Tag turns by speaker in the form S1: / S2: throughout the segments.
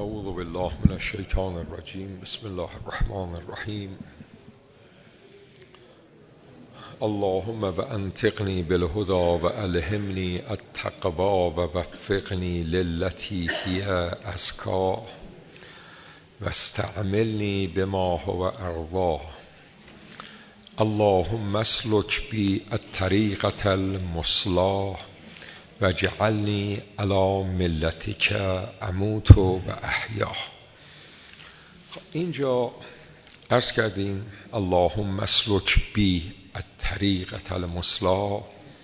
S1: اعوذ بالله من الشیطان الرجیم. بسم الله الرحمن الرحیم. اللهم وانطقنی بالهدى والهمنی التقوی ووفقنی للتی هی ازکی واستعملنی بما هو ارضی. اللهم اسلک بی الطریقة المثلی واجعلنی علی ملتک اموت و احیا. اینجا عرض کردیم اللهم اسلک بی الطریقة المثلی،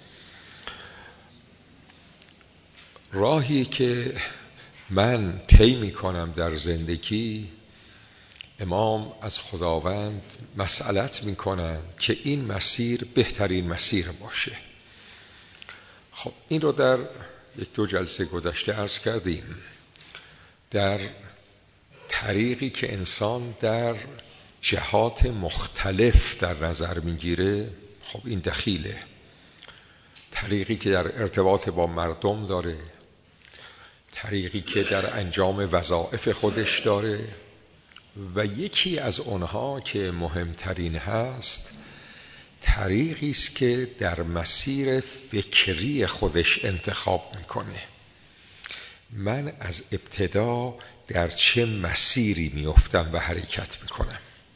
S1: راهی که من طی میکنم در زندگی. امام از خداوند مسئلت میکنن که این مسیر بهترین مسیر باشه. خب این رو در یک دو جلسه گذشته عرض کردیم. در طریقی که انسان در جهات مختلف در نظر میگیره، خب این دخیله. طریقی که در ارتباط با مردم داره، طریقی که در انجام وظایف خودش داره، و یکی از اونها که مهمترین هست طریقی است که در مسیر فکری خودش انتخاب میکنه. من از ابتدا در چه مسیری میافتم و حرکت میکنم.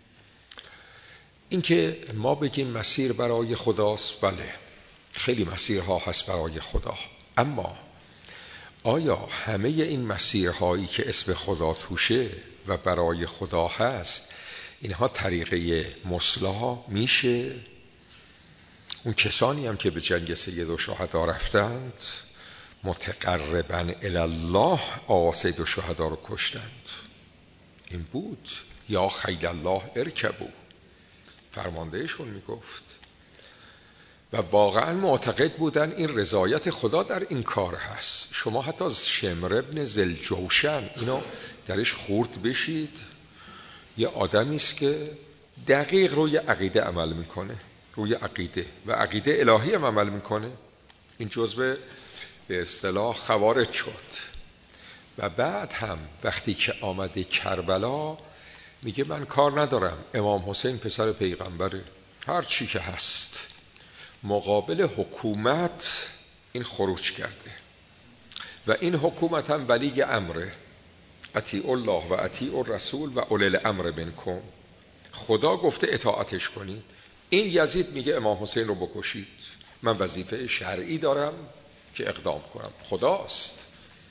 S1: اینکه ما بگیم مسیر برای خداست، بله خیلی مسیرها هست برای خدا، اما آیا همه این مسیرهایی که اسم خدا توشه و برای خدا هست اینها طریقه مثلی میشه؟ اون کسانی هم که به جنگ سید الشهدا رفتند متقربا الی الله سید الشهدا رو کشتند. این بود یا خیل الله ارکبوا، فرماندهشون میگفت، و واقعا معتقد بودن این رضایت خدا در این کار هست. شما حتی از شمر ابن ذوالجوشن اینو درش خورد بشید، یه آدمی است که دقیق روی عقیده عمل میکنه، روی عقیده و عقیده الهی هم عمل میکنه. این جزء به اصطلاح خوارج شد و بعد هم وقتی که آمده کربلا میگه من کار ندارم، امام حسین پسر پیغمبره، هر چی که هست. مقابل حکومت این خروج کرده و این حکومت هم ولی امره، اطیعوا الله و اطیعوا الرسول و اولی الامر منکم. خدا گفته اطاعتش کنید. این یزید میگه امام حسین رو بکشید، من وظیفه شرعی دارم که اقدام کنم، خداست.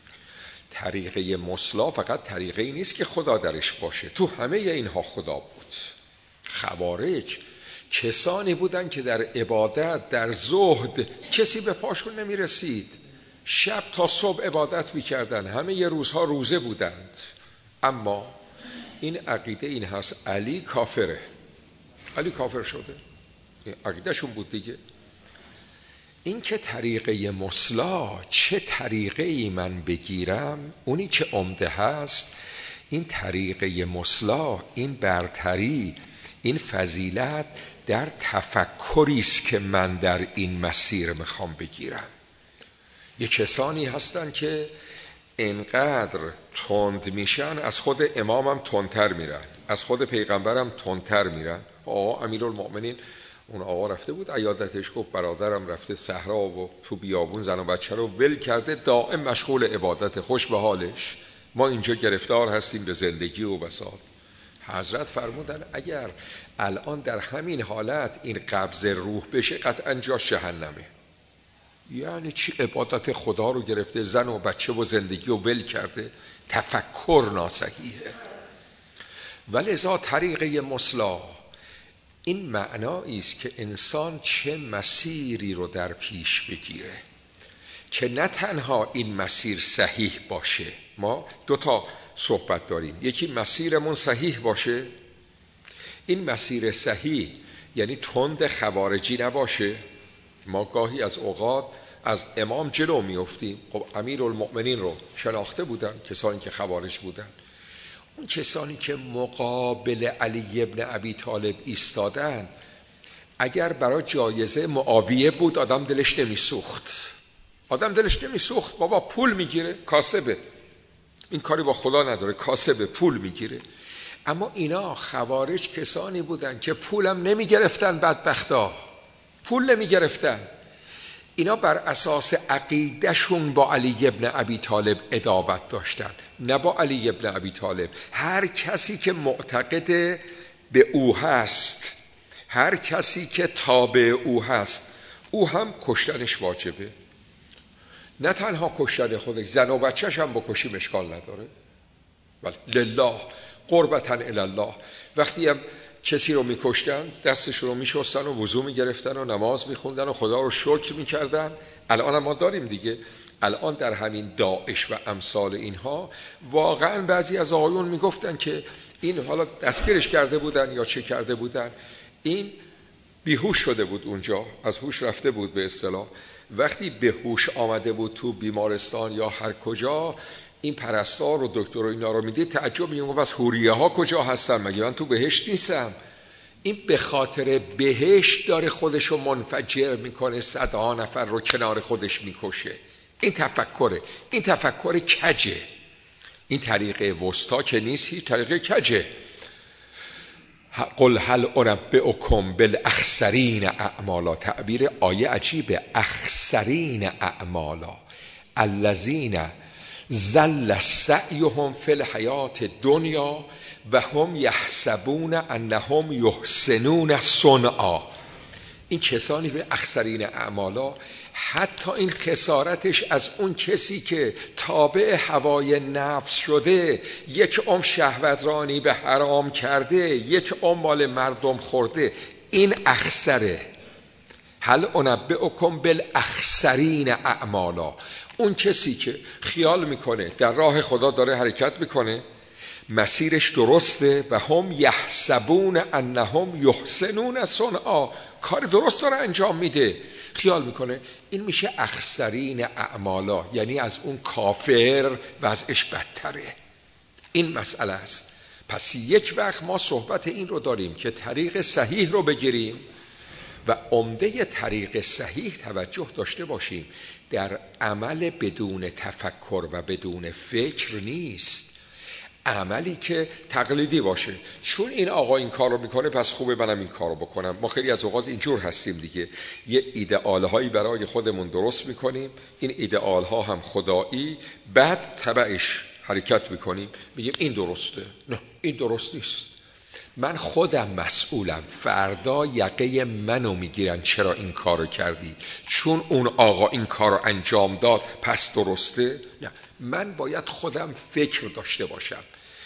S1: طریقه مثلی فقط طریقه ای نیست که خدا درش باشه، تو همه اینها خدا بود. خوارج کسانی بودن که در عبادت، در زهد کسی به پاشون نمی رسید، شب تا صبح عبادت می کردن، همه ی روزها روزه بودند. اما این عقیده این هست علی کافره، علی کافر شده، این عقیده شون بود دیگه. این که طریقه مثلی چه طریقه ای من بگیرم، اونی که عمده هست این طریقه مثلی، این برتری، این فضیلت در تفکری است که من در این مسیر میخوام بگیرم. یه کسانی هستن که اینقدر تند میشن، از خود امامم تندتر میرن، از خود پیغمبرم تندتر میرن. امیرالمؤمنین اون آقا رفته بود عیادتش، گفت برادرم رفته صحرا و تو بیابون زن و بچه رو ول کرده، دائم مشغول عبادت، خوش به حالش، ما اینجا گرفتار هستیم به زندگی و بساط. حضرت فرمودن اگر الان در همین حالت این قبض روح بشه قطعا جاش جهنمه. یعنی چی؟ عبادت خدا رو گرفته، زن و بچه و زندگی رو ول کرده، تفکر ناصحیحه. ولذا طریقه مثلی این معنایی است که انسان چه مسیری رو در پیش بگیره که نه تنها این مسیر صحیح باشه. ما دو تا صحبت داریم، یکی مسیرمون صحیح باشه، این مسیر صحیح یعنی تند خوارجی نباشه. ما گاهی از اوقات از امام جلو میافتیم. خب امیرالمؤمنین رو شناخته بودن کسانی که خوارج بودن، اون کسانی که مقابل علی ابن ابی طالب ایستادن، اگر برای جایزه معاویه بود آدم دلش نمیسوخت. بابا پول میگیره، کاسبه، این کاری با خدا نداره، کاسب پول میگیره. اما اینا خوارج کسانی بودن که پولم نمیگرفتن، بدبختا پول نمیگرفتن. اینا بر اساس عقیدهشون با علی ابن ابی طالب عداوت داشتن، نه با علی ابن ابی طالب. هر کسی که معتقد به او هست، هر کسی که تابع او هست، او هم کشتنش واجبه. نه تنها کشتن خودش، زن و بچهش هم بکشیم اشکال نداره، ولی لله قربتاً الله. وقتی هم کسی رو میکشتن دستشون رو میشستن و وضو میگرفتن و نماز میخوندن و خدا رو شکر میکردن. الان هم ما داریم دیگه، الان در همین داعش و امثال اینها واقعا بعضی از آقایون میگفتن که این حالا دستگیرش کرده بودن یا چه کرده بودن، این بیهوش شده بود اونجا، از هوش رفته بود به اصطلاح. وقتی به هوش آمده بود تو بیمارستان یا هر کجا، این پرستار و دکتر و اینا رو میدید تعجب میگه بس حوریه ها کجا هستن، مگه من تو بهشت نیستم؟ این به خاطر بهشت داره خودشو منفجر میکنه، صدها نفر رو کنار خودش میکشه. این تفکره، این تفکر کجه، این طریقه وسطا که نیست، هیچ طریقه کجه. قل هل انبئکم بالاخسرین اعمالا، تعبیر آیه عجیبه، اخسرین اعمالا الذین ضل سعیهم فی الحیات الدنیا و هم یحسبون انهم یحسنون صنعا. این کسانی به اخسرین اعمالا، حتی این خسارتش از اون کسی که تابع هوای نفس شده، یک عمر شهوترانی به حرام کرده، یک عمر مال مردم خورده، این اخسره. هل انبئکم بالاخسرین اعمالا، اون کسی که خیال میکنه در راه خدا داره حرکت میکنه، مسیرش درسته، و هم یحسبون انهم یحسنون صنعا، کار درست داره انجام میده، خیال میکنه این میشه اخسرین اعمالا، یعنی از اون کافر وضعش بدتره. این مسئله است. پس یک وقت ما صحبت این رو داریم که طریق صحیح رو بگیریم و عمده طریق صحیح توجه داشته باشیم، در عمل بدون تفکر و بدون فکر نیست، عملی که تقلیدی باشه. چون این آقا این کار رو میکنه پس خوبه منم این کار رو بکنم. ما خیلی از اوقات اینجور هستیم دیگه، یه ایدئالهایی برای خودمون درست میکنیم، این ایدئالها هم خدایی، بعد تبعش حرکت میکنیم، میگیم این درسته. نه، این درست نیست، من خودم مسئولم، فردا یقه منو میگیرن چرا این کارو کردی، چون اون آقا این کارو انجام داد پس درسته. نه، من باید خودم فکر داشته باشم.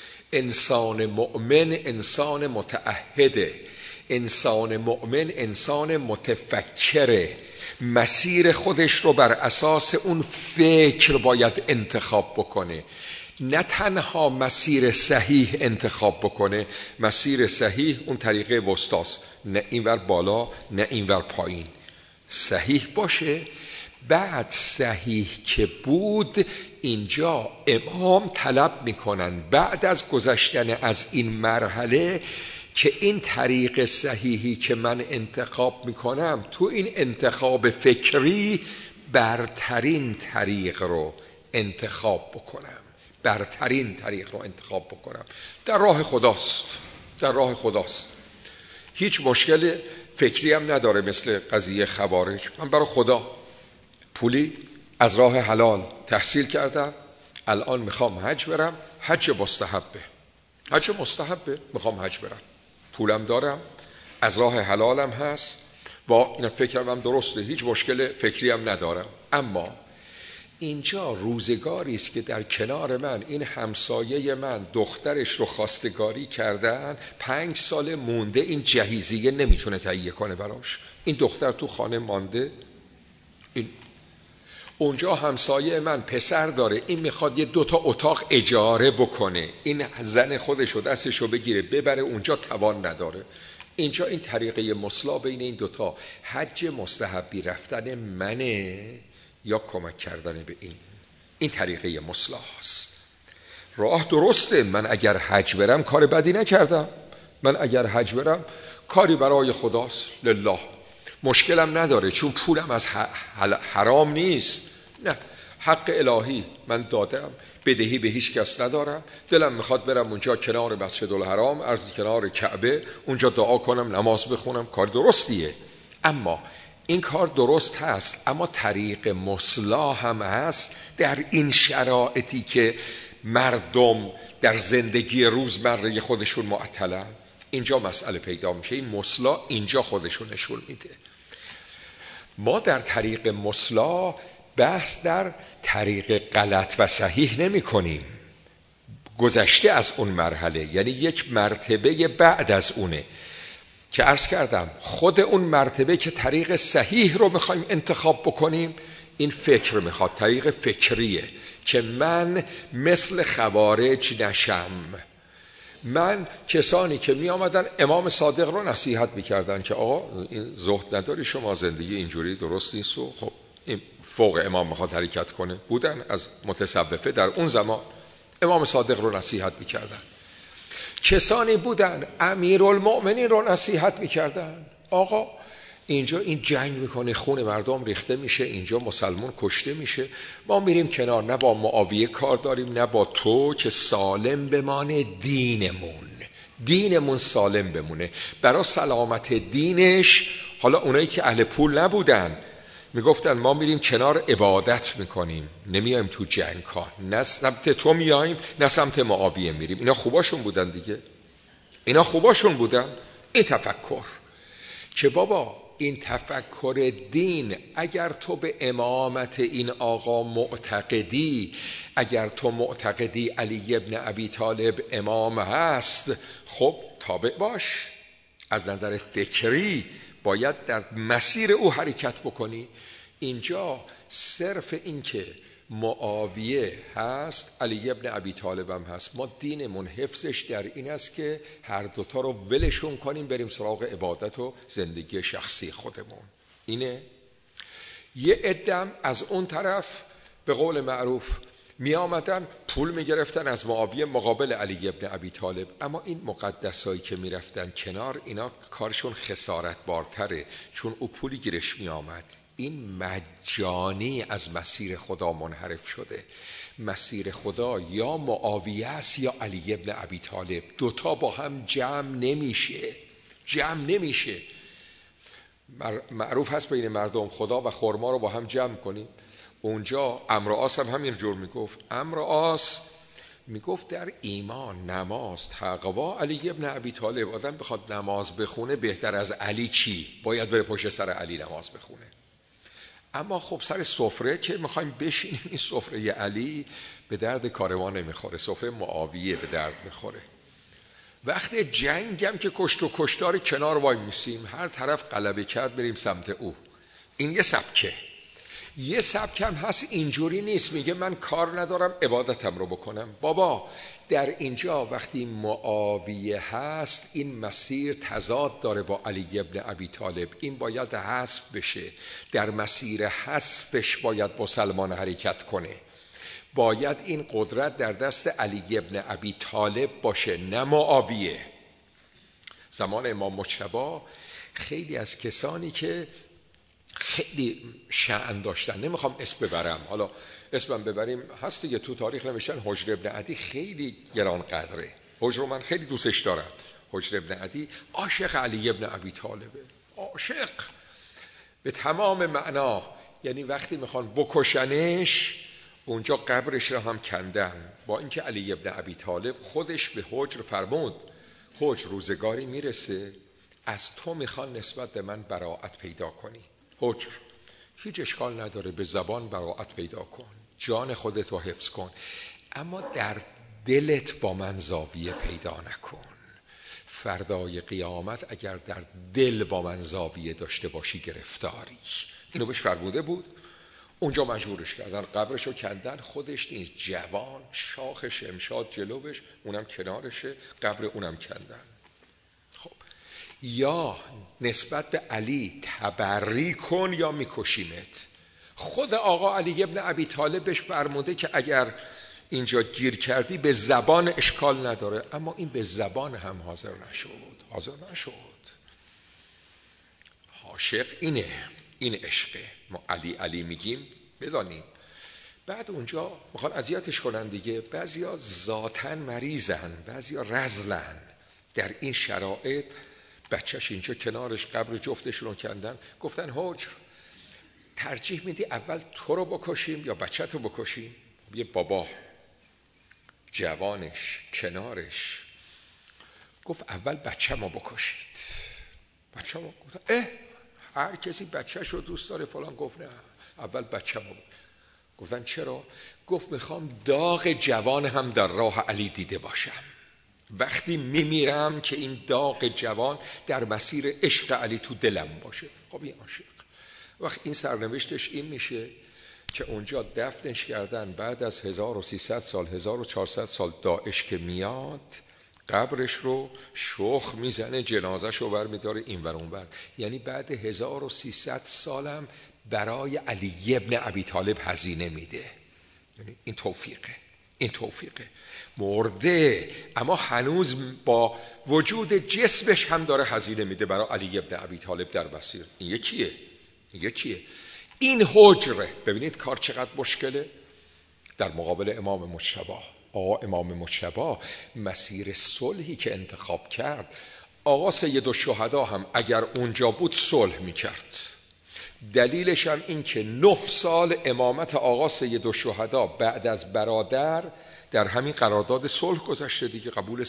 S1: انسان مؤمن انسان متعهده، انسان مؤمن انسان متفکره، مسیر خودش رو بر اساس اون فکر باید انتخاب بکنه، نه تنها مسیر صحیح انتخاب بکنه. مسیر صحیح اون طریقه وسطاست، نه اینور بالا نه اینور پایین، صحیح باشه. بعد صحیح که بود، اینجا امام طلب میکنن بعد از گذشتن از این مرحله که این طریق صحیحی که من انتخاب میکنم، تو این انتخاب فکری برترین طریق رو انتخاب بکنم، برترین طریق رو انتخاب بکنم. در راه خداست، در راه خداست. هیچ مشکل فکری هم نداره. مثل قضیه خوارج، من برای خدا پولی از راه حلال تحصیل کردم، الان میخوام حج برم، حج مستحبه، حج مستحبه، میخوام حج برم، پولم دارم، از راه حلالم هست، با این فکرم هم درسته، هیچ مشکل فکری هم ندارم. اما اینجا روزگاری است که در کنار من این همسایه من دخترش رو خواستگاری کردن، 5 سال مونده، این جهیزیه نمیتونه تهیه کنه براش، این دختر تو خانه مانده. این اونجا همسایه من پسر داره، این میخواد 2 تا اتاق اجاره بکنه، این زن خودش رو دستش رو بگیره ببره اونجا، توان نداره. اینجا این طریقه مصلا بین این 2 تا، حج مستحبی رفتن منه یا کمک کردن به این طریقه مصلا هست. راه درسته، من اگر حج برم کار بدی نکردم، من اگر حج برم کاری برای خداست، لله، مشکلم نداره، چون پولم از حرام نیست. نه، حق الهی من دادم، بدهی به هیچ کس ندارم، دلم میخواد برم اونجا کنار مسجد الحرام، از کنار کعبه اونجا دعا کنم، نماز بخونم، کار درستیه. اما این کار درست هست، اما طریق مصلاح هم هست در این شرایطی که مردم در زندگی روزمره خودشون معطلن. اینجا مسئله پیدا میشه. این مصلاح اینجا خودشون نشون میده. ما در طریق مصلاح بحث در طریق غلط و صحیح نمی کنیم، گذشته از اون مرحله، یعنی یک مرتبه بعد از اونه که عرض کردم خود اون مرتبه که طریق صحیح رو میخوایم انتخاب بکنیم، این فکر میخواد، طریق فکریه که من مثل خوارج نشم. من کسانی که می آمدن امام صادق رو نصیحت میکردن که آقا این زهد نداری شما، زندگی اینجوری درست نیست و خب این فوق امام میخواد حرکت کنه، بودن از متصوفه در اون زمان امام صادق رو نصیحت میکردن. کسانی بودن امیرالمؤمنین رو نصیحت میکردن، آقا اینجا این جنگ میکنه، خون مردم ریخته میشه، اینجا مسلمان کشته میشه، ما میریم کنار، نه با معاویه کار داریم نه با تو، که سالم بمانه دینمون سالم بمونه. برای سلامت دینش، حالا اونایی که اهل پول نبودن میگفتن ما میریم کنار عبادت میکنیم، نمیایم تو جنگ ها، نه سمت تو میایم نه سمت معاویه میریم. اینا خوباشون بودن دیگه، اینا خوباشون بودن. این تفکر که بابا این تفکر دین، اگر تو به امامت این آقا معتقدی، اگر تو معتقدی علی ابن ابی طالب امام هست، خب تابع باش. از نظر فکری باید در مسیر او حرکت بکنی. اینجا صرف این که معاویه هست، علی ابن ابی طالب هم هست، ما دینمون حفظش در این است که هر دوتا رو ولشون کنیم، بریم سراغ عبادت و زندگی شخصی خودمون. اینه. یه عدم از اون طرف به قول معروف می آمدن پول می گرفتن از معاویه مقابل علی ابن ابی طالب، اما این مقدسایی که می رفتن کنار، اینا کارشون خسارت بارتره، چون او پولی گیرش می آمد. این مجانی از مسیر خدا منحرف شده. مسیر خدا یا معاویه است یا علی ابن ابی طالب، دوتا با هم جمع نمیشه. معروف هست بین مردم خدا و خرما رو با هم جمع کنیم. اونجا عمرو عاص هم همین جور میگفت. عمرو عاص میگفت در ایمان، نماز، تقوا علی ابن ابی طالب. آدم بخواد نماز بخونه بهتر از علی چی؟ باید بره پشت سر علی نماز بخونه. اما خب سر سفره که میخوایم بشینیم، این سفره علی به درد کار ما نمیخوره، سفره معاویه به درد میخوره. وقتی جنگم که کشت و کشتار کنار وای میسیم، هر طرف غلبه کرد بریم سمت او. این یه سبکه. یه سبکم هست اینجوری نیست، میگه من کار ندارم عبادتم رو بکنم. بابا در اینجا وقتی معاویه هست، این مسیر تضاد داره با علی ابن ابی طالب، این باید حذف بشه. در مسیر حذفش باید مسلمان حرکت کنه. باید این قدرت در دست علی ابن ابی طالب باشه، نه معاویه. زمان امام مجتبی خیلی از کسانی که خیلی شأن داشتن، نمیخوام اسم ببرم، حالا اسمم ببریم هست دیگه، تو تاریخ نوشتن حجر ابن عدی خیلی گران قدره. حجر من خیلی دوستش دارم. حجر ابن عدی عاشق علی ابن ابی طالبه، عاشق به تمام معنا. یعنی وقتی میخوان بکشنش، اونجا قبرش رو هم کندن، با اینکه علی ابن ابی طالب خودش به حجر فرمود حجر روزگاری میرسه از تو میخوان نسبت به من براءت پیدا کنی. حجر هیچ اشکال نداره، به زبان براءت پیدا کن، جان خودت رو حفظ کن، اما در دلت با من زاویه پیدا نکن. فردای قیامت اگر در دل با من زاویه داشته باشی گرفتاری. اینو بهش فرموده بود. اونجا مجبورش کردن، قبرشو کندن، خودش نیست، جوان شاخ شمشاد جلوش، اونم کنارشه، قبر اونم کندن. خب یا نسبت به علی تبری کن یا میکشیمت. خود آقا علی ابن ابی طالب بهش فرموده که اگر اینجا گیر کردی به زبان اشکال نداره، اما این به زبان هم حاضر نشد. عاشق اینه، این عشقه. ما علی میگیم بدانیم بعد اونجا میخوان اذیتش کنن دیگه. بعضیا ذاتاً مریضن، بعضیا رذلن. در این شرایط بچهش اینجا کنارش قبر جفتشون رو کندن، گفتن حجر ترجیح میدی اول تو رو بکشیم یا بچه رو بکشیم؟ یه بابا جوانش کنارش گفت اول بچه ما بکشید. بچه ما گفت هر کسی بچهش رو دوست داره فلان. گفت نه اول بچه ما. گفتن چرا؟ گفت میخوام داغ جوان هم در راه علی دیده باشم، وقتی میمیرم که این داغ جوان در مسیر عشق علی تو دلم باشه. خب این عاشق وقت این سرنوشتش این میشه که اونجا دفنش کردن. بعد از 1300 سال 1400 سال داعش که میاد قبرش رو شخ میزنه، جنازش رو برمیداره این ور اون ور. یعنی بعد 1300 سالم برای علی ابن ابی طالب هزینه میده. یعنی این توفیقه. مرده اما هنوز با وجود جسمش هم داره هزینه میده برای علی ابن ابی طالب در مسیر. این یکیه. این حجره ببینید کار چقدر مشکله در مقابل امام مجتبی. امام مجتبی مسیر صلحی که انتخاب کرد، آقا سیدالشهدا هم اگر اونجا بود صلح میکرد. دلیلش هم این که 9 سال امامت آقا سیدالشهدا بعد از برادر در همین قرارداد صلح گذشته دیگه. قبول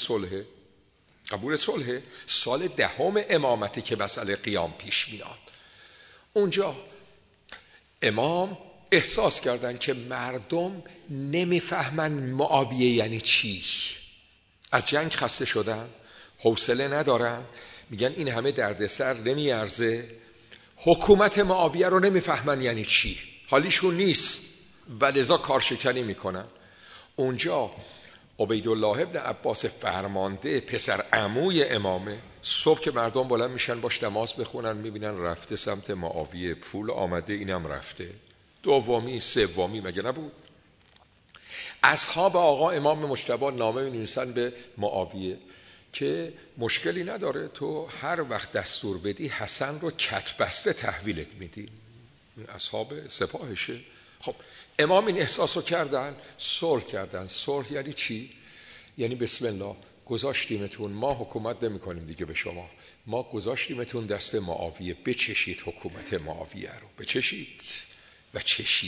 S1: صلح سال 10 امامتی که مسئله قیام پیش میاد. اونجا امام احساس کردن که مردم نمیفهمن معاویه یعنی چی. از جنگ خسته شدن، حوصله ندارن، میگن این همه دردسر نمیارزه. حکومت معاویه رو نمیفهمن یعنی چی، حالیشون نیست و لذا کارشکنی میکنن. اونجا عبیدالله ابن عباس فرمانده پسر عموی امامه، صبح که مردم بلند میشن باش نماز بخونن میبینن رفته سمت معاویه، پول آمده اینم رفته. دومی سومی مگه نبود؟ اصحاب آقا امام مجتبی نامه می‌نویسن به معاویه که مشکلی نداره، تو هر وقت دستور بدی حسن رو کتبسته تحویلت میدی. اصحاب سپاهشه. خب امام این احساس رو کردن، صلح کردن. صلح یعنی چی؟ یعنی بسم الله گذاشتیمتون، ما حکومت نمی کنیم دیگه به شما، ما گذاشتیمتون دست معاویه، بچشید حکومت معاویه رو. بچشید. و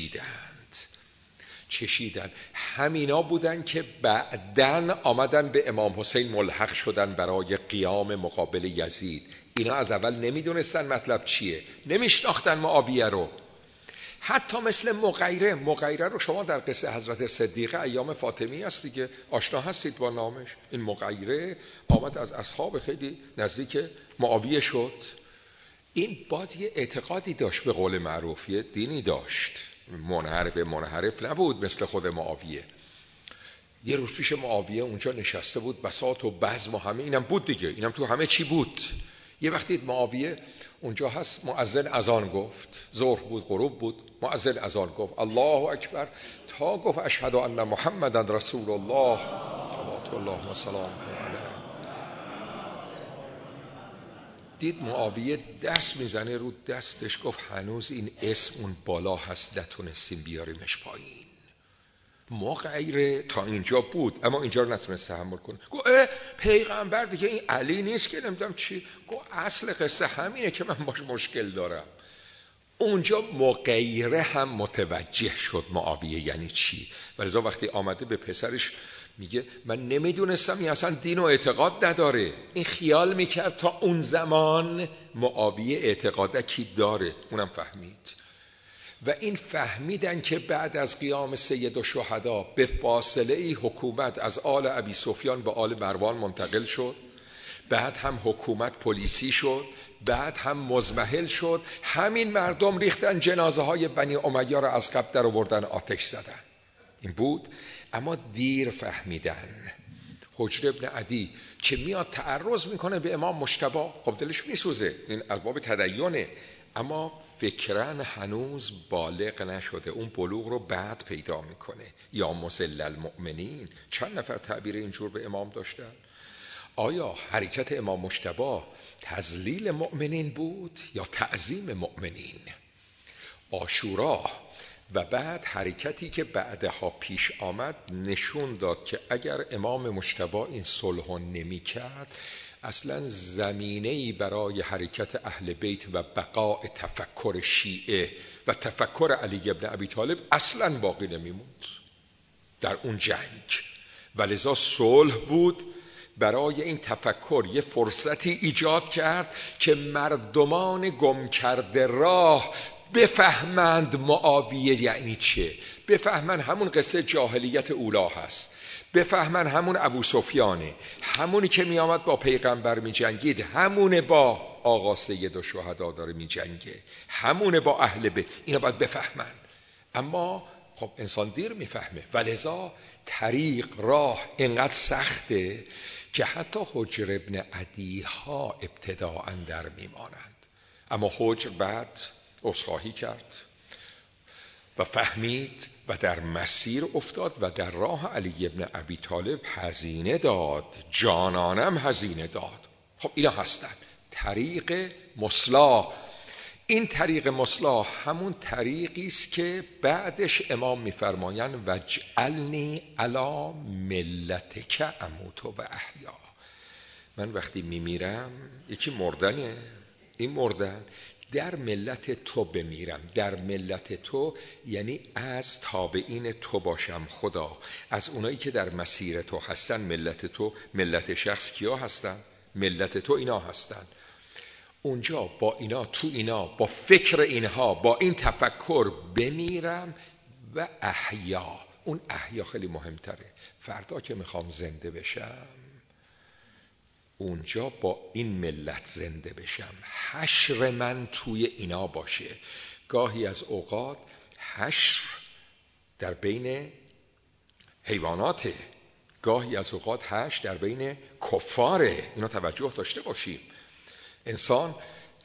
S1: چشیدن. همینا بودن که بعدن آمدن به امام حسین ملحق شدن برای قیام مقابل یزید. اینا از اول نمیدونستن مطلب چیه، نمیشناختن معاویه رو. حتی مثل مغیره رو شما در قصه حضرت صدیقه ایام فاطمی هست دیگه، آشنا هستید با نامش. این مغیره آمد از اصحاب خیلی نزدیک معاویه شد. این باز یه اعتقادی داشت، به قول معروف یه دینی داشت، منحرف نبود مثل خود معاویه. یه روز پیش معاویه اونجا نشسته بود، بساط و بزم و همه اینم بود دیگه، اینم تو همه چی بود. یه وقتی معاویه اونجا هست، مؤذن اذان گفت، ظهر بود غروب بود، مؤذن اذان گفت الله اکبر، تا گفت اشهد ان محمدن رسول الله صلوات الله و سلامه علیه. دید معاویه دست میزنه رو دستش، گفت هنوز این اسم اون بالا هست، نتونستیم بیاریمش پایین. مغیره تا اینجا بود اما اینجا رو نتونست تحمل کنه. گفت پیغمبر دیگه این علی نیست که نمیدونم چی. گفت اصل قصه همینه که من باش مشکل دارم. اونجا مغیره هم متوجه شد معاویه یعنی چی، ولذا وقتی آمده به پسرش میگه من نمیدونستم این اصلا دین و اعتقاد نداره. این خیال میکرد تا اون زمان معاویه اعتقادکی داره، اونم فهمید. و این فهمیدن که بعد از قیام سیدالشهدا به فاصله ای حکومت از آل ابی سفیان به آل مروان منتقل شد، بعد هم حکومت پلیسی شد، بعد هم مزمحل شد. همین مردم ریختن جنازه های بنی امیه را از قبر در آوردن آتش زدن. این بود. اما دیر فهمیدن. حجر ابن عدی که میاد تعرض میکنه به امام مجتبی، خب دلش میسوزه، این الباب تدینه، اما فکرن هنوز بالغ نشده، اون بلوغ رو بعد پیدا میکنه. یا مسل المؤمنین، چند نفر تعبیر اینجور به امام داشتن؟ آیا حرکت امام مجتبی تذلیل مؤمنین بود یا تعظیم مؤمنین؟ عاشورا و بعد حرکتی که بعدها پیش آمد نشون داد که اگر امام مجتبی این صلح نمی کرد اصلا زمینه‌ای برای حرکت اهل بیت و بقاء تفکر شیعه و تفکر علی ابن ابی طالب اصلا باقی نمیموند در اون جنگ. ولذا صلح بود برای این تفکر یه فرصتی ایجاد کرد که مردمان گم کرده راه بفهمند معاویه یعنی چه، بفهمند همون قصه جاهلیت اولا هست، بفهمند همون ابو سفیانه، همونی که می آمد با پیغمبر می جنگید، همونه با آقا سید الشهدا داره می جنگه، همونه با اهل بیت. اینا باید بفهمند. اما خب انسان دیر میفهمه، ولذا طریق راه اینقدر سخته که حتی حجر ابن عدی ها ابتداء در میمانند. اما حجر بعد عذرخواهی کرد و فهمید و در مسیر افتاد و در راه علی ابن ابی طالب هزینه داد، جانانم هزینه داد. خب اینا هستن طریق مصلاح. این طریق مصلاح همون طریقی است که بعدش امام میفرمایند وجعلنی علی ملتک اموت و احیا. من وقتی میمیرم یکی مردنه، این مردن در ملت تو بمیرم. در ملت تو یعنی از تابعین تو باشم خدا، از اونایی که در مسیر تو هستن. ملت تو ملت شخص کیا هستن؟ ملت تو اینا هستن. اونجا با اینا، تو اینا، با فکر اینها، با این تفکر بمیرم و احیا. اون احیا خیلی مهمتره. فردا که میخوام زنده بشم اونجا با این ملت زنده بشم، حشر من توی اینا باشه. گاهی از اوقات حشر در بین حیواناته، گاهی از اوقات حشر در بین کفاره. اینا توجه داشته باشیم. انسان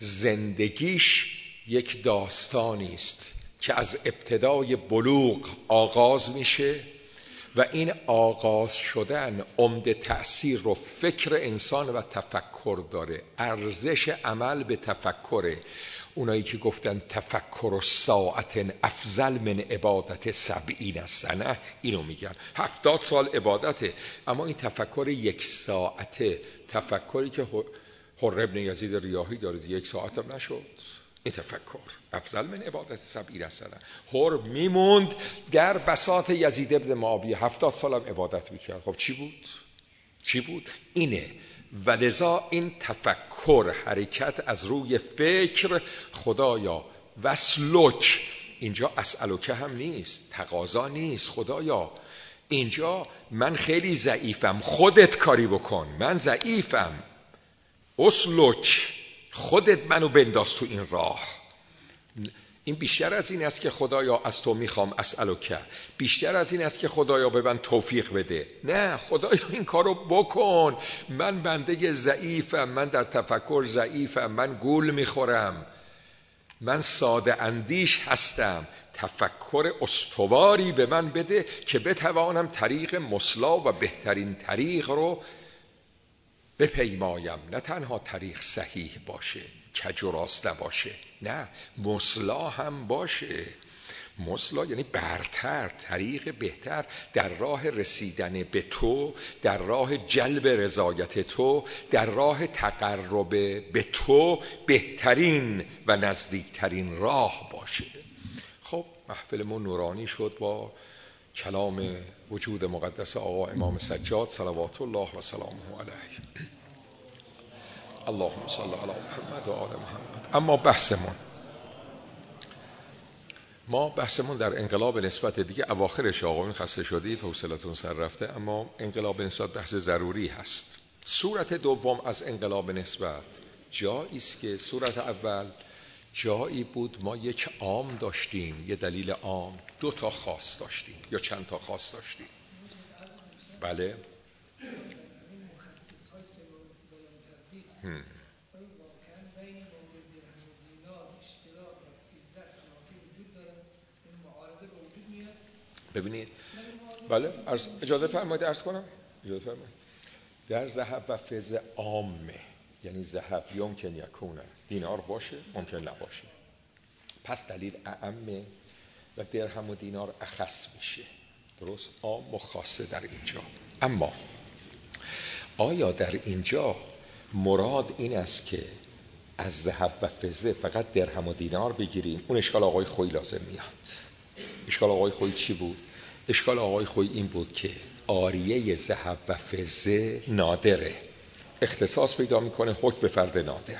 S1: زندگیش یک داستانی است که از ابتدای بلوغ آغاز میشه و این آغاز شدن عمده تأثیر رو فکر انسان و تفکر داره. ارزش عمل به تفکره. اونایی که گفتن تفکر و ساعت افضل من عبادت 70 سنه، اینو میگن 70 سال عبادته، اما این تفکر یک ساعته، تفکری که حر ابن یزید ریاحی داره، 1 ساعت هم نشد. این تفکر افضل من عبادت 70 سنه. حر میموند در بساط یزید ابن معاویه 70 سالم عبادت میکرد. خب چی بود؟ اینه. ولذا این تفکر، حرکت از روی فکر، خدایا وسلک، اینجا اسألک هم نیست، تقاضا نیست، خدایا اینجا من خیلی ضعیفم، خودت کاری بکن، من ضعیفم، اسلک، خودت منو بنداز تو این راه. این بیشتر از این است که خدایا از تو میخوام اسألک، بیشتر از این است که خدایا به من توفیق بده. نه، خدایا این کارو بکن، من بنده ضعیفم، من در تفکر ضعیفم، من گول میخورم، من ساده اندیش هستم، تفکر استواری به من بده که بتوانم طریق مصلاح و بهترین طریق رو بپیمایم. نه تنها طریق صحیح باشه، کج و راست نباشه، نه، مصلاح هم باشه. مصلاح یعنی برتر، طریق بهتر در راه رسیدن به تو، در راه جلب رضایت تو، در راه تقرب به تو، بهترین و نزدیکترین راه باشه. خب محفلمون نورانی شد با کلام وجود مقدس آقا امام سجاد صلوات الله و سلامه علیه. اللهم صل علی محمد و آل محمد. اما بحثمون در انقلاب نسبت دیگه اواخرش، آقایون خسته شدید، حوصلتون سر رفته، اما انقلاب نسبت بحث ضروری هست. صورت دوم از انقلاب نسبت جایی است که صورت اول جایی بود ما یک عام داشتیم، یه دلیل عام، 2 تا خاص داشتیم یا چند تا خاص داشتیم. بله. ببینید، بله، اجازه فرمایید عرض کنم. اجازه فرمایید. در ذهب و فضه عامه، یعنی ذهب یمکن یکونه دینار باشه، ممکن نباشه. پس دلیل اعمه و درهم و دینار اخص میشه. درست؟ عام و خاصه در اینجا. اما آیا در اینجا مراد این است که از ذهب و فضه فقط درهم و دینار بگیریم؟ اون اشکال آقای خویی لازم میاد. اشکال آقای خویی چی بود؟ اشکال آقای خویی این بود که عاریه ذهب و فضه نادره، اختصاص پیدا میکنه حکم به فرد نادر.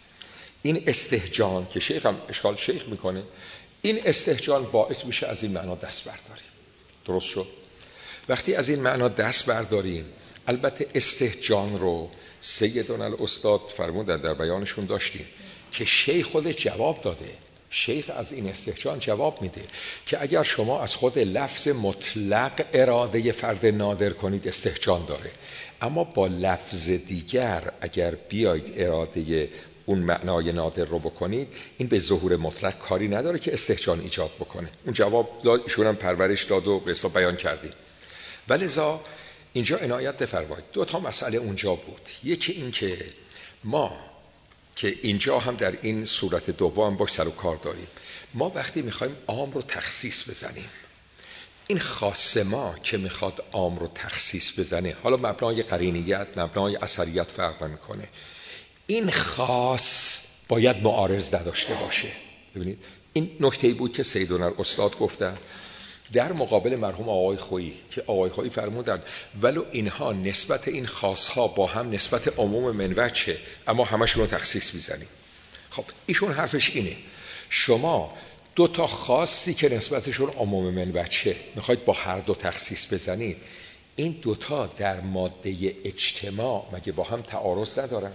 S1: این استهجان که شیخ هم اشکال شیخ میکنه، این استهجان باعث میشه از این معنا دست برداریم. درست شد؟ وقتی از این معنا دست برداریم، البته استهجان رو سیدنا الاستاد فرمودن در بیانشون داشتیم که شیخ خود جواب داده. شیخ از این استهجان جواب میده که اگر شما از خود لفظ مطلق اراده فرد نادر کنید استهجان داره، اما با لفظ دیگر اگر بیاید اراده اون معنای نادر رو بکنید، این به ظهور مطلق کاری نداره که استهجان ایجاد بکنه. اون جواب داد، ایشون هم پرورش داد و به حساب بیان کردیم. ولذا اینجا عنایت بفرمایید. دو تا مسئله اونجا بود. یکی این که ما که اینجا هم در این صورت دوم باش سر و کار داریم، ما وقتی میخوایم عام رو تخصیص بزنیم، این خاص ما که میخواد عام رو تخصیص بزنه، حالا مبنای قرینیت مبنای اثریت فرق نمیکنه، این خاص باید معارض نداشته باشه. ببینید این نکته‌ای بود که سیدنا استاد گفتن در مقابل مرحوم آقای خویی که آقای خویی فرمودند ولو اینها نسبت این خاصها با هم نسبت عموم من وجهه، اما همشون رو تخصیص میزنیم. خب ایشون حرفش اینه، شما دو تا خاصی که نسبتشون عموم من وجهه میخواید با هر دو تخصیص بزنید، این دوتا در ماده اجتماع مگه با هم تعارض ندارن؟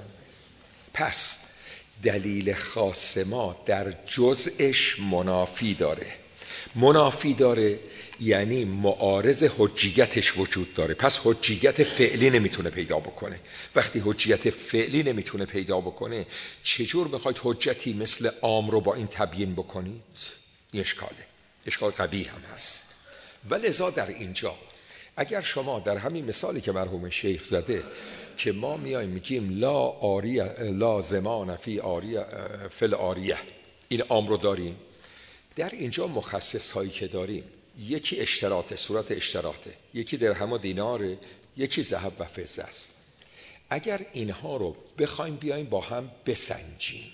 S1: پس دلیل خاص ما در جزءش منافی داره. منافی داره یعنی معارض حجیتش وجود داره، پس حجیت فعلی نمیتونه پیدا بکنه. وقتی حجیت فعلی نمیتونه پیدا بکنه، چجور میخواید حجتی مثل عام رو با این تبیین بکنید؟ این اشکال قبیح هم هست. ولذا در اینجا اگر شما در همین مثالی که مرحوم شیخ زده که ما میایم میگیم لا زمان فی آریه فل آریه، این عام رو داریم، در اینجا مخصص هایی که داریم یکی اشتراطه، صورت اشتراطه، یکی درهم و دیناره، یکی ذهب و فضه است. اگر اینها رو بخوایم بیایم با هم بسنجیم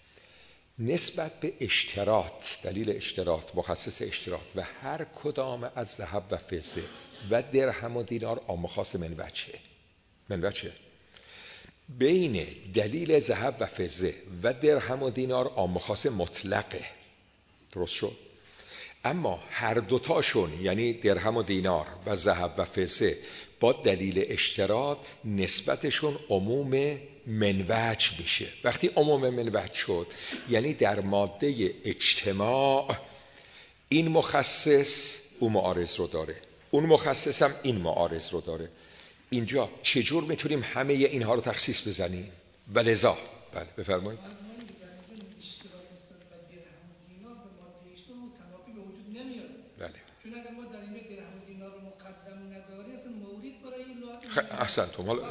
S1: نسبت به اشتراط، دلیل اشتراط، مخصص اشتراط و هر کدام از ذهب و فضه و درهم و دینار عام و خاص من وجهه بین دلیل ذهب و فضه و درهم و دینار عام و خاص مطلقه. درست شد؟ اما هر دوتاشون یعنی درهم و دینار و ذهب و فضه با دلیل اشتراط نسبتشون عموم من وجه میشه. وقتی عموم من وجه شد یعنی در ماده اجتماع این مخصص اون معارض رو داره، اون مخصص هم این معارض رو داره. اینجا چجور میتونیم همه اینها رو تخصیص بزنیم؟ ولذا بله بفرمایید. بله.
S2: چون اگر ما در این درهم و دینار مقدم نداریم اصلا مورد برای این
S1: احسنتم. حالا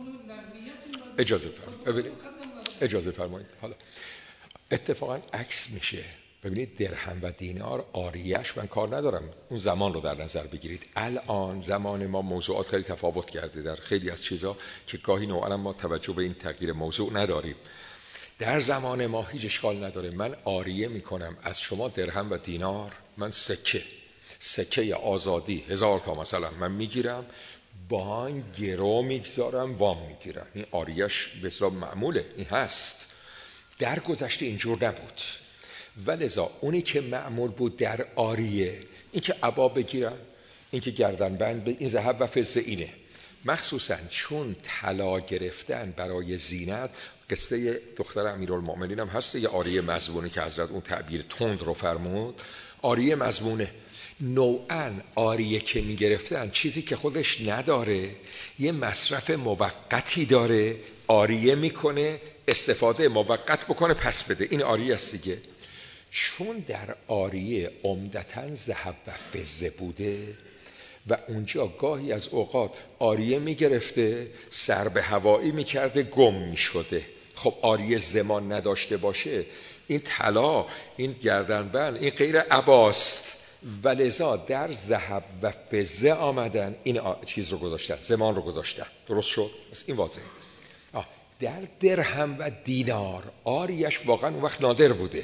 S1: اجازه فرمایید. حالا اتفاقا عکس میشه. ببینید درهم و دینار آریش من کار ندارم، اون زمان رو در نظر بگیرید. الان زمان ما موضوعات خیلی تفاوت کرده در خیلی از چیزا که گاهی نوعا ما توجه به این تغییر موضوع نداریم. در زمان ما هیچ اشکال نداره، من آریه میکنم از شما درهم و دینار، من سکه آزادی 1000 تا مثلا من میگیرم، با این گرو میگذارم وام میگیرم. این آریش به اصطلاح معموله، این هست. در گذشته اینجور نبود. ولذا اونی که معمول بود در آریه این که عبا بگیرن، این که گردن بند به این ذهب و فضه اینه. مخصوصا چون طلا گرفتن برای زینت، قصه دختر امیرالمؤمنین هم هست، یه آریه مضمونه که حضرت اون تعبیر تند رو فرمود، آریه مضمونه. نوعاً آریه که می گرفتن چیزی که خودش نداره، یه مصرف موقتی داره، آریه میکنه، استفاده موقت بکنه پس بده، این آریه است دیگه. چون در آریه عمدتاً ذهب و فضه بوده و اونجا گاهی از اوقات آریه میگرفته سر به هوایی میکرده گم میشده. خب آریه زمان نداشته باشه، این طلا، این گردنبند، این غیر عباست، ولذا در ذهب و فضه آمدن این چیز رو گذاشتن، زمان رو گذاشتن. درست شد؟ این واضحه. در درهم و دینار آریش واقعا اون وقت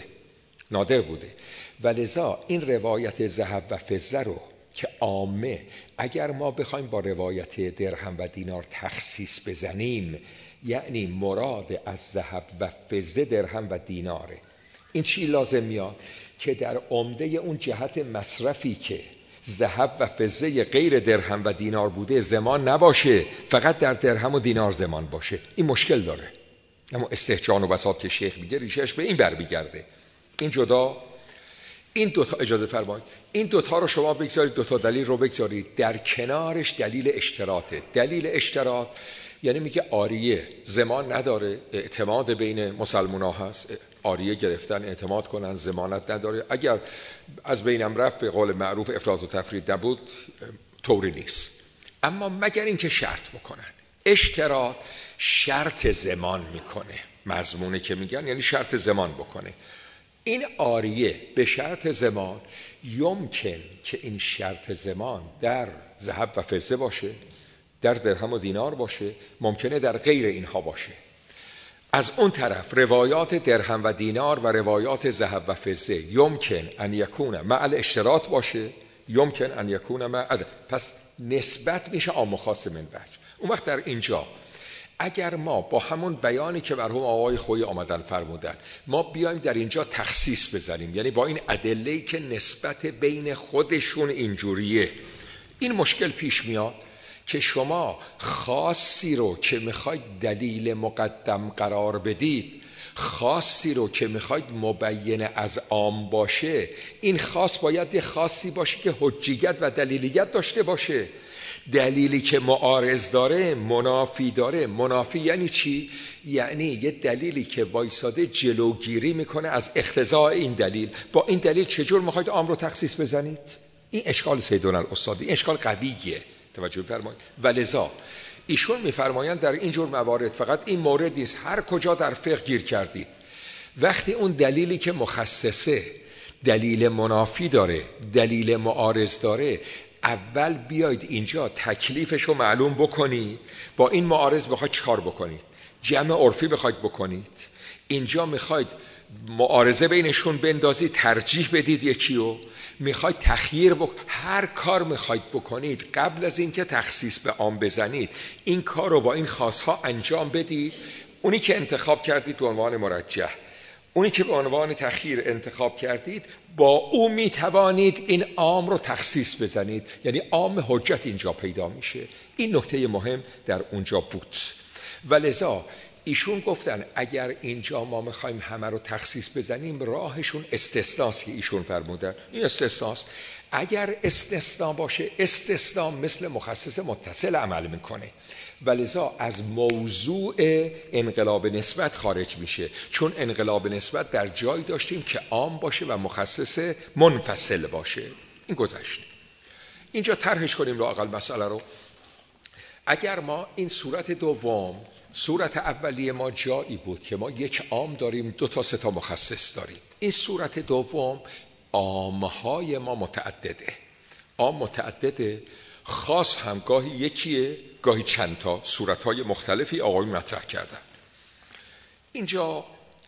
S1: نادر بوده. ولذا این روایت ذهب و فضه رو که عامه، اگر ما بخوایم با روایت درهم و دینار تخصیص بزنیم، یعنی مراد از ذهب و فضه درهم و دیناره. این چی لازم میاد؟ که در عمده اون جهت مصرفی که ذهب و فضه غیر درهم و دینار بوده زمان نباشه، فقط در درهم و دینار زمان باشه. این مشکل داره. اما استهجان و بساط که شیخ میگه ریشش به این برمیگرده. این جدا، این دوتا، اجازه فرمایید این دوتا رو شما بگذارید، دوتا دلیل رو بگذارید، در کنارش دلیل اشتراطه. دلیل اشتراط یعنی میگه آریه زمان نداره، اعتماد بین مسلمان ها هست، آریه گرفتن اعتماد کنن، زمانت نداره. اگر از بینم رفت به قول معروف افراط و تفرید نبود، طوری نیست. اما مگر اینکه شرط بکنن. اشتراط شرط زمان میکنه، مضمونه که میگن یعنی شرط زمان بکنه. این آریه به شرط زمان، یمکن که این شرط زمان در ذهب و فضه باشه، در درهم و دینار باشه، ممکنه در غیر اینها باشه. از اون طرف روایات درهم و دینار و روایات ذهب و فضه یمکن ان یکون مع الاشتراط باشه، یمکن ان یکون مع، پس نسبت میشه عام و خاص من وجه. اون وقت در اینجا اگر ما با همون بیانی که مرحوم آقای خویی آمدن فرمودن، ما بیایم در اینجا تخصیص بزنیم، یعنی با این ادله‌ای که نسبت بین خودشون اینجوریه، این مشکل پیش میاد که شما خاصی رو که میخواید دلیل مقدم قرار بدید، خاصی رو که میخواید مبین از عام باشه، این خاص باید یه خاصی باشه که حجیت و دلیلیت داشته باشه. دلیلی که معارض داره منافی داره. منافی یعنی چی؟ یعنی یه دلیلی که وایساده جلوگیری میکنه از اقتضاء این دلیل. با این دلیل چجور میخواید عام رو تخصیص بزنید؟ این اشکال سیدالعستادی، این اشکال قویه، توجه فرمایید. ولذا ایشون میفرمایند در این جور موارد، فقط این مورد نیست، هر کجا در فقه گیر کردید، وقتی اون دلیلی که مخصصه دلیل منافی داره، دلیل معارض داره، اول بیاید اینجا تکلیفش رو معلوم بکنید. با این معارض بخواید چکار بکنید؟ جمع عرفی بخواید بکنید، اینجا میخواید معارضه بینشون بندازید، ترجیح بدید یکیو، میخواید تخییر هر کار میخواید بکنید، قبل از اینکه تخصیص به عام بزنید، این کار رو با این خاصها انجام بدید. اونی که انتخاب کردید به عنوان مرجح، اونی که به عنوان تخییر انتخاب کردید، با او میتوانید این عام رو تخصیص بزنید، یعنی عام حجت اینجا پیدا میشه. این نکته مهم در اونجا بود. ولذا ایشون گفتن اگر اینجا ما میخوایم همه رو تخصیص بزنیم، راهشون استثناست که ایشون فرمودن. این استثناست. اگر استثنا باشه، استثنا مثل مخصص متصل عمل میکنه، ولذا از موضوع انقلاب نسبت خارج میشه، چون انقلاب نسبت در جای داشتیم که عام باشه و مخصص منفصل باشه. این گذشت. اینجا طرحش کنیم لااقل مسئله رو. اگر ما این صورت دوم، صورت اولیه ما جایی بود که ما یک عام داریم، 2 تا 3 تا مخصص داریم. این صورت دوم عامهای ما متعدده، عام متعدده، خاص هم گاهی یکیه گاهی چند تا، صورتهای مختلفی آقایون مطرح کردن. اینجا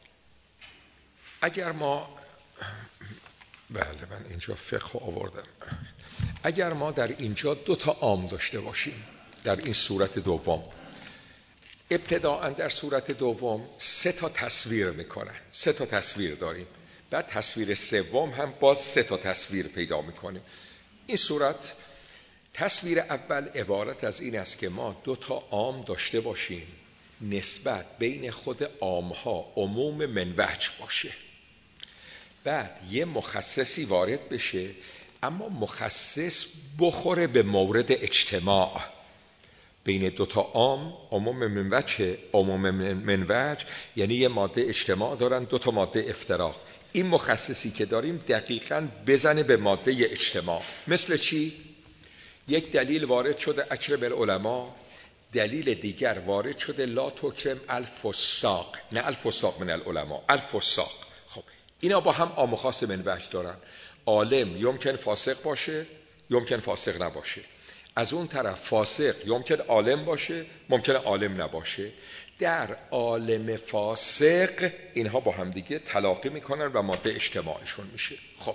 S1: اگر ما، بله من اینجا فقه آوردم، اگر ما در اینجا 2 تا عام داشته باشیم در این صورت دوم، ابتداءً در صورت دوم 3 تا تصویر میکنن، 3 تا تصویر داریم، بعد تصویر سوم هم باز 3 تا تصویر پیدا میکنیم. این صورت تصویر اول عبارت از این است که ما 2 تا عام داشته باشیم، نسبت بین خود عامها عموم من وجه باشه، بعد یه مخصصی وارد بشه، اما مخصص بخوره به مورد اجتماع بین 2 تا عام، عموم من وجه، عموم من وجه یعنی یه ماده اجتماع دارن، 2 تا ماده افتراق. این مخصصی که داریم دقیقاً بزنه به ماده اجتماع. مثل چی؟ یک دلیل وارد شده اکرم العلماء، دلیل دیگر وارد شده لا تکرم الفساق، نه الفساق من العلماء، الفساق. خب اینا با هم عام و خاص من وجه دارن. عالم یمکن فاسق باشه، یمکن فاسق نباشه. از اون طرف فاسق یمکن عالم باشه، ممکن عالم نباشه. در عالم فاسق اینها با هم دیگه تلاقی میکنن و ماده اجتماعشون میشه. خب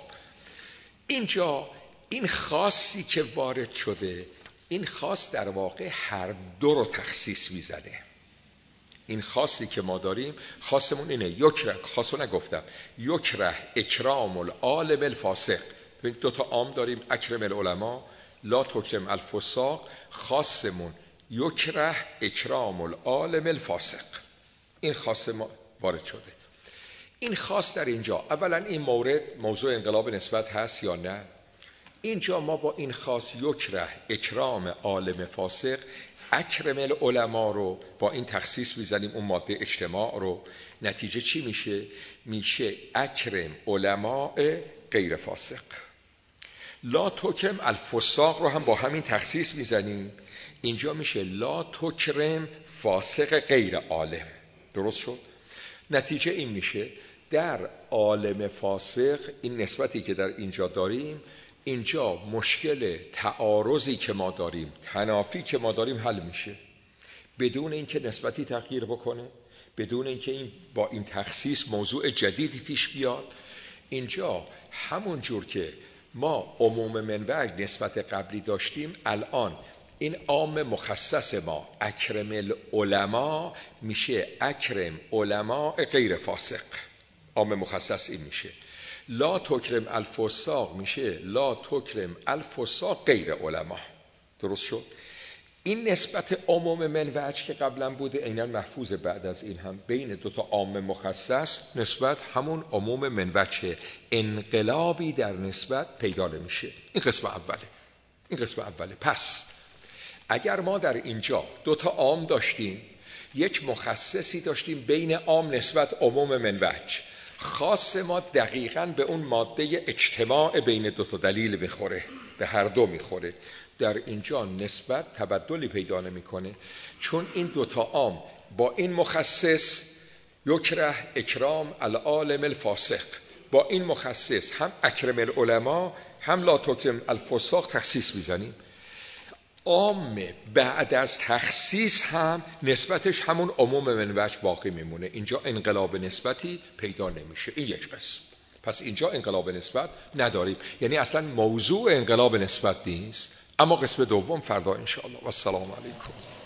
S1: اینجا این خاصی که وارد شده، این خاص در واقع هر دو رو تخصیص میزنه. این خاصی که ما داریم، خاصمون اینه، یکره، خاصو نگفتم، یکره اکرام العالم الفاسق. دو تا عام داریم، اکرم العلماء لا تکرم الفساق. خاصمون یکره اکرام العالم الفاسق. این خاص ما وارد شده. این خاص در اینجا، اولا این مورد موضوع انقلاب نسبت هست یا نه؟ اینجا ما با این خاص یکره اکرام عالم فاسق، اکرم العلماء رو با این تخصیص میزنیم، اون ماده اجتماع رو. نتیجه چی میشه؟ میشه اکرم علماء غیر فاسق. لا تکرم الفساق رو هم با همین تخصیص میزنیم، اینجا میشه لا تکرم فاسق غیر عالم. درست شد؟ نتیجه این میشه در عالم فاسق این نسبتی که در اینجا داریم، اینجا مشکل تعارضی که ما داریم، تنافی که ما داریم حل میشه بدون اینکه نسبتی تغییر بکنه، بدون اینکه این با این تخصیص موضوع جدیدی پیش بیاد. اینجا همون جور که ما عموم منوع نسبت قبلی داشتیم، الان این عام مخصص ما اکرم العلماء میشه اکرم علماء غیر فاسق. عام مخصص این میشه. لا تکرم الفساق میشه لا تکرم الفساق غیر علماء. درست شد؟ این نسبت عموم منوع که قبلا بوده عیناً محفوظ بعد از این هم بین دو تا عام مخصص نسبت همون عموم منوع، انقلابی در نسبت پیدا نمیشه. این قسم اوله. این قسم اوله. پس اگر ما در اینجا دو تا عام داشتیم، یک مخصصی داشتیم بین عام نسبت عموم منوع، خاص ما دقیقاً به اون ماده اجتماع بین دو تا دلیل میخوره، به هر دو میخوره. در اینجا نسبت تبدلی پیدا نمیکنه، چون این دو تا عام با این مخصص یکره اکرام العالم الفاسق، با این مخصص هم اکرم العلماء هم لا تکرم الفساق تخصیص میزنیم. عام بعد از تخصیص هم نسبتش همون عموم منوع باقی میمونه. اینجا انقلاب نسبتی پیدا نمیشه. این یک قسم. پس اینجا انقلاب نسبت نداریم، یعنی اصلا موضوع انقلاب نسبت نیست. اما قسم دوم فردا انشاءالله. و السلام علیکم.